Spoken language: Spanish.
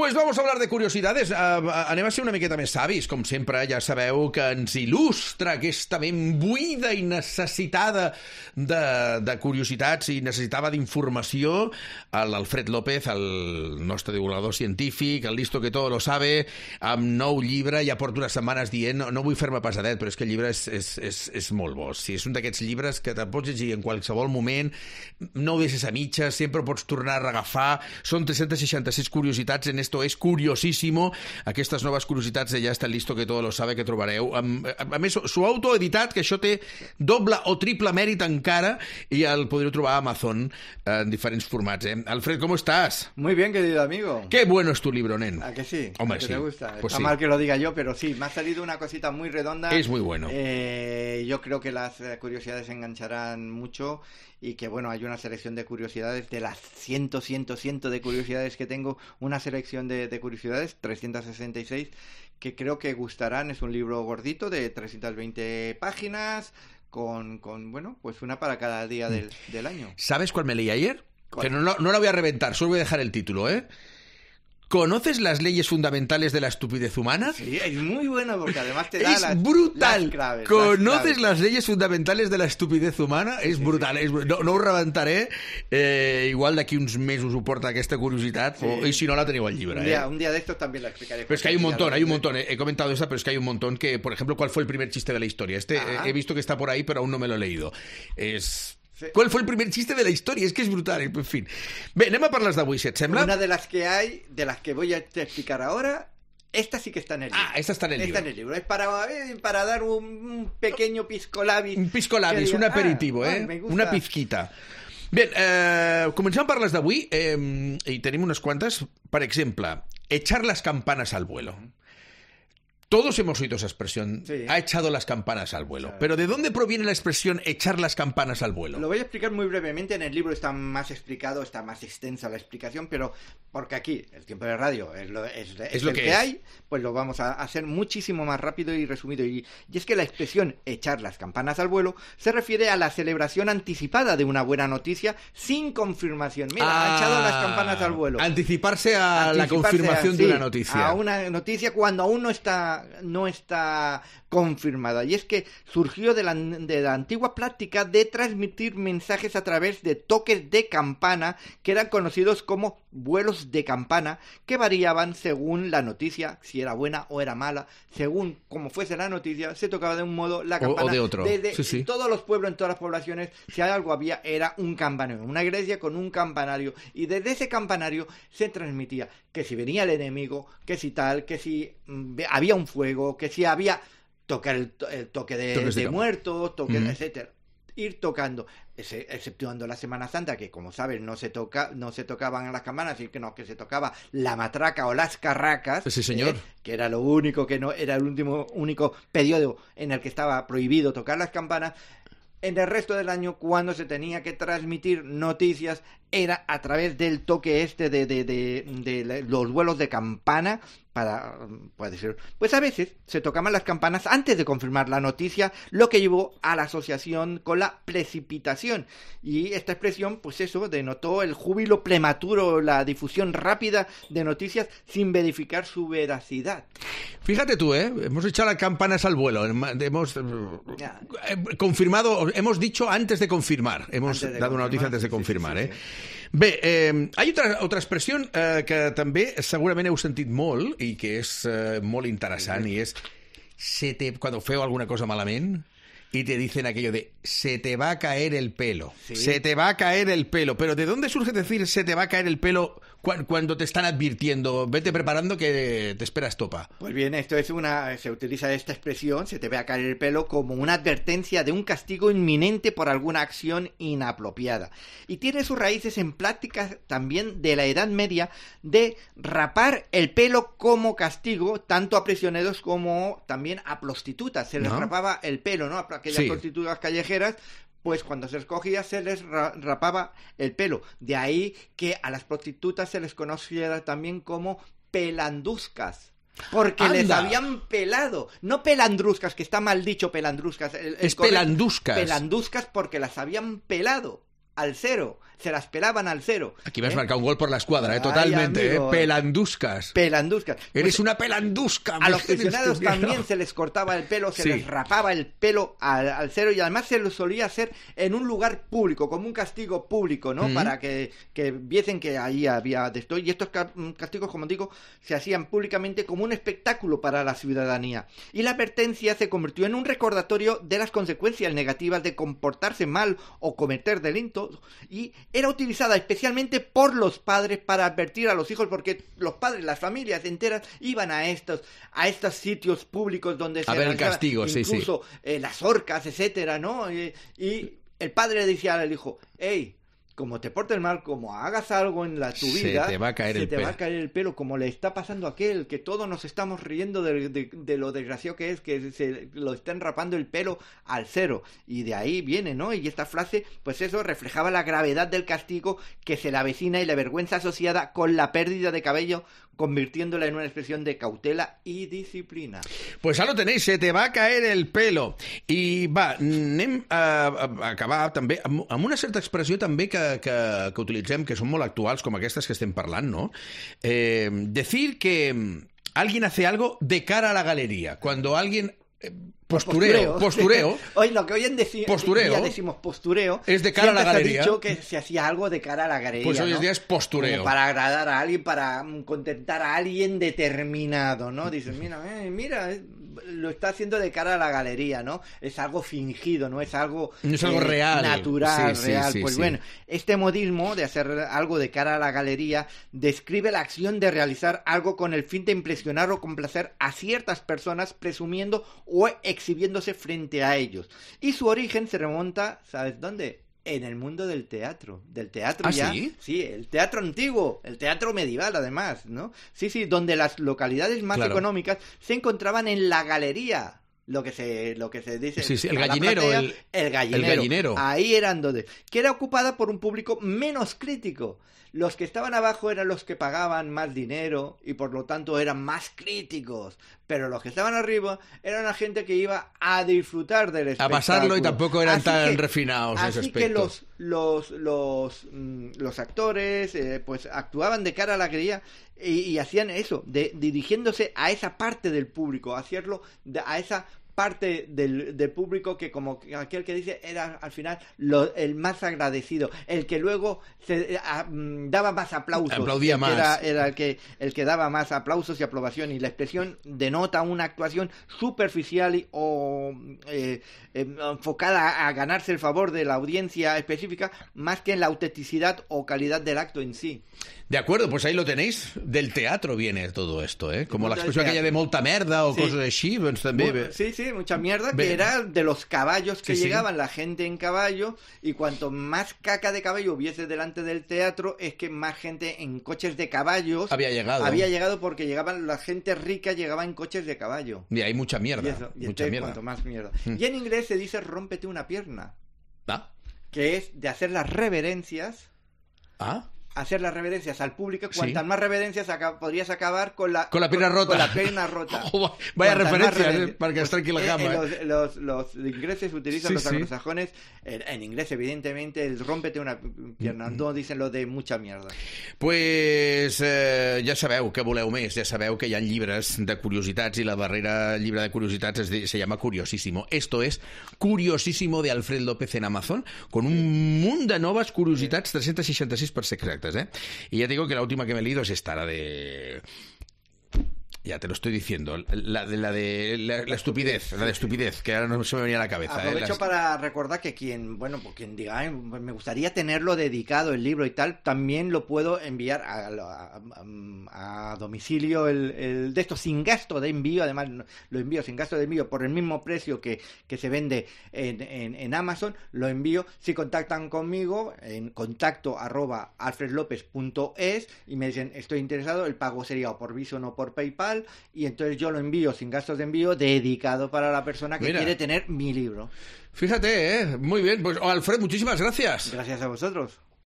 Pues vamos a hablar de curiosidades. Anem a ser una miqueta més savis. Com sempre, ja sabeu que ens il·lustra aquesta ment buida i necessitada de curiositats i necessitava d'informació l'Alfred López, el nostre divulgador científic, el listo que todo lo sabe, amb nou llibre. Ja porto unes setmanes dient, no vull fer-me pesadet, però és que el llibre és molt bo. Sí, és un d'aquests llibres que te'l pots llegir en qualsevol moment, no ho deixes a mitges, sempre ho pots tornar a regafar. Són 366 curiositats en Esto es curiosísimo. Aquestes noves curiositats de Ja està el listo que todo lo sabe que trobareu. A més, s'ho ha autoeditat, que això té doble o triple mèrit encara, i el podreu trobar a Amazon en diferents formats. Alfred, ¿cómo estás? Muy bien, querido amigo. Qué bueno es tu libro, nen. ¿A que sí? Hombre, ¿A que sí. te gusta? Pues Está sí. mal que lo diga yo, pero sí, me ha salido una cosita muy redonda. Es muy bueno. Yo creo que las curiosidades engancharán mucho y que, bueno, hay una selección de curiosidades, de las ciento de curiosidades que tengo, una selección de curiosidades, 366, que creo que gustarán. Es un libro gordito de 320 páginas, con bueno, pues una para cada día del año. ¿Sabes cuál me leí ayer? ¿Cuál? Que no la voy a reventar, solo voy a dejar el título, ¿eh? ¿Conoces las leyes fundamentales de la estupidez humana? Sí, es muy bueno porque además te da Es brutal. las claves. ¿Conoces las leyes fundamentales de la estupidez humana? És brutal. No ho rebentaré. Igual d'aquí uns mesos ho porta aquesta curiositat, i si no la teniu al llibre. Un día de estos también la explicaré. Pero es que hay un montón. He comentado esta, pero es que hay un montón que, por ejemplo, ¿cuál fue el primer chiste de la historia? He visto que está por ahí, pero aún no me lo he leído. ¿Cuál fue el primer chiste de la historia? Es que es brutal, en fin. Bé, anem a parlar d'avui, si et sembla. Una de las que hay, de las que voy a explicar ahora, esta sí que está en el libro. Esta está en el libro. Está en el libro. Es para dar un pequeño pisco labis. Un pisco labis, un aperitivo, me gusta. Una pizquita. Bé, comencem per les d'avui, i tenim unes quantes. Per exemple, echar las campanas al vuelo. Todos hemos oído esa expresión, sí. Ha echado las campanas al vuelo. Claro. Pero ¿de dónde proviene la expresión echar las campanas al vuelo? Lo voy a explicar muy brevemente. En el libro está más explicado, está más extensa la explicación, pero porque aquí el tiempo de radio es lo que hay, pues lo vamos a hacer muchísimo más rápido y resumido. Y es que la expresión echar las campanas al vuelo se refiere a la celebración anticipada de una buena noticia sin confirmación. Mira, ha echado las campanas al vuelo. Anticiparse a la confirmación de una noticia. A una noticia cuando aún no está confirmada. Y es que surgió de la antigua práctica de transmitir mensajes a través de toques de campana, que eran conocidos como vuelos de campana, que variaban según la noticia, si era buena o era mala. Según como fuese la noticia, se tocaba de un modo la campana. O de otro. Sí. En todos los pueblos, en todas las poblaciones, si algo había, era un campanario, una iglesia con un campanario, y desde ese campanario se transmitía que si venía el enemigo, que si tal, que si había un fuego, que si había tocar el toque de muertos, etcétera. Ir tocando, exceptuando la Semana Santa, que como sabes no se tocaban las campanas, sino que se tocaba la matraca o las carracas. Sí, señor. Que era lo único que no era el único periodo en el que estaba prohibido tocar las campanas. En el resto del año, cuando se tenía que transmitir noticias, era a través del toque de los vuelos de campana. Pues a veces se tocaban las campanas antes de confirmar la noticia, lo que llevó a la asociación con la precipitación. Y esta expresión, pues eso, denotó el júbilo prematuro, la difusión rápida de noticias sin verificar su veracidad. Fíjate tú, hemos echado las campanas al vuelo, hemos confirmado, hemos dicho antes de confirmar, hemos dado una noticia antes de confirmar, sí. Bé, hay otra expressió que també segurament heu sentit molt i que és molt interessant, i és cuando feu alguna cosa malament y te dicen aquello de se te va a caer el pelo. Sí. Se te va a caer el pelo. Pero ¿de dónde surge decir se te va a caer el pelo cuando te están advirtiendo? Vete preparando que te esperas topa. Pues bien, se utiliza esta expresión, se te va a caer el pelo, como una advertencia de un castigo inminente por alguna acción inapropiada. Y tiene sus raíces en prácticas también de la Edad Media de rapar el pelo como castigo, tanto a prisioneros como también a prostitutas. Se les rapaba el pelo, ¿no? Aquellas prostitutas callejeras, pues cuando se les cogía se les rapaba el pelo. De ahí que a las prostitutas se les conociera también como pelanduscas. Porque les habían pelado. No pelandruscas, que está mal dicho pelandruscas. Es pelanduscas. Pelanduscas porque las habían pelado. al cero. Se las pelaban al cero. Aquí vas a marcar un gol por la escuadra, totalmente. Ay, amigo, pelanduscas. Pelanduscas. Eres una pelandusca. A los prisioneros también se les cortaba el pelo, se les rapaba el pelo al cero, y además se lo solía hacer en un lugar público, como un castigo público, ¿no? Para que viesen que ahí había de esto. Y estos castigos, como digo, se hacían públicamente como un espectáculo para la ciudadanía. Y la advertencia se convirtió en un recordatorio de las consecuencias negativas de comportarse mal o cometer delitos, y era utilizada especialmente por los padres para advertir a los hijos, porque los padres, las familias enteras iban a estos sitios públicos donde se ver el castigo, incluso las horcas, etcétera, ¿no? Y el padre le decía al hijo: hey, como te portes mal, como hagas algo en tu vida, se te va a caer el pelo, como le está pasando a aquel, que todos nos estamos riendo de lo desgraciado que es, que se lo estén rapando el pelo al cero. Y de ahí viene, ¿no? Y esta frase, pues eso, reflejaba la gravedad del castigo que se le avecina y la vergüenza asociada con la pérdida de cabello, convirtiéndola en una expresión de cautela i disciplina. Pues ja lo tenéis, se te va a caer el pelo. I va, anem a acabar també amb una certa expressió també que utilitzem, que són molt actuals, com aquestes que estem parlant, no? Decir que alguien hace algo de cara a la galería. Cuando alguien... Postureo. Hoy lo que hoy en día decimos postureo es de cara a la galería. Se ha dicho que se hacía algo de cara a la galería. Pues hoy en ¿no? día es postureo. Como para agradar a alguien, para contentar a alguien determinado, ¿no? Dices, mira, lo está haciendo de cara a la galería, ¿no? Es algo fingido, no es algo real, natural, real. Pues sí. Bueno, este modismo de hacer algo de cara a la galería describe la acción de realizar algo con el fin de impresionar o complacer a ciertas personas, presumiendo o exhibiéndose frente a ellos. Y su origen se remonta, ¿sabes dónde? En el mundo del teatro. Del teatro ya. ¿Sí? Sí, el teatro antiguo, el teatro medieval además, ¿no? Sí, donde las localidades más económicas se encontraban en la galería. Lo que se dice... Sí, el gallinero. Platea, el gallinero. Ahí eran donde... Que era ocupada por un público menos crítico. Los que estaban abajo eran los que pagaban más dinero y por lo tanto eran más críticos. Pero los que estaban arriba eran la gente que iba a disfrutar del espectáculo. A pasarlo, y tampoco eran tan refinados en ese aspecto. Así que los actores pues actuaban de cara a la galería y hacían eso, dirigiéndose a esa parte del público, hacerlo a esa parte del público que, como aquel que dice, era al final el más agradecido, el que luego daba más aplausos, aplaudía más, era el que daba más aplausos y aprobación, y la expresión denota una actuación superficial o enfocada a ganarse el favor de la audiencia específica, más que en la autenticidad o calidad del acto en sí. De acuerdo, pues ahí lo tenéis. Del teatro viene todo esto, ¿eh? Como l'expressió aquella de molta merda o coses així, doncs també... Sí, mucha mierda, que era de los caballos que llegaban, la gente en caballo, y cuanto más caca de caballo hubiese delante del teatro, es que más gente en coches de caballos había llegado porque la gente rica llegaba en coches de caballo. Y hay mucha mierda. Mucha mierda. Cuanto más mierda. Y en inglés se dice rómpete una pierna. Que es de hacer las reverencias. Hacer las reverencias al público. Cuantas más reverencias podrías acabar con la pierna rota. Con la pierna rota. Vaya referencia, para que estés tranquila cama. Los ingleses utilizan los anglosajones. En inglés, evidentemente, el rómpete una pierna. No dicen lo de mucha mierda. Pues ja sabeu que voleu més. Ja sabeu que hi ha llibres de curiositats i la darrera llibre de curiositats se llama Curiosísimo. Esto es Curiosísimo de Alfred López en Amazon, con un munt de noves curiositats, 366 per ser exactes. Y ya te digo que la última que me he leído es esta, la de... Ya te lo estoy diciendo, la de estupidez, que ahora no se me venía a la cabeza. Aprovecho para recordar que quien diga, me gustaría tenerlo dedicado el libro y tal, también lo puedo enviar a domicilio de esto, sin gasto de envío. Además lo envío sin gasto de envío por el mismo precio que se vende en Amazon. Lo envío si contactan conmigo en contacto@alfredlopez.es y me dicen estoy interesado. El pago sería o por Bizum o por PayPal, y entonces yo lo envío sin gastos de envío, dedicado para la persona que quiere tener mi libro. Fíjate, muy bien. Pues Alfred, muchísimas gracias. Gracias a vosotros.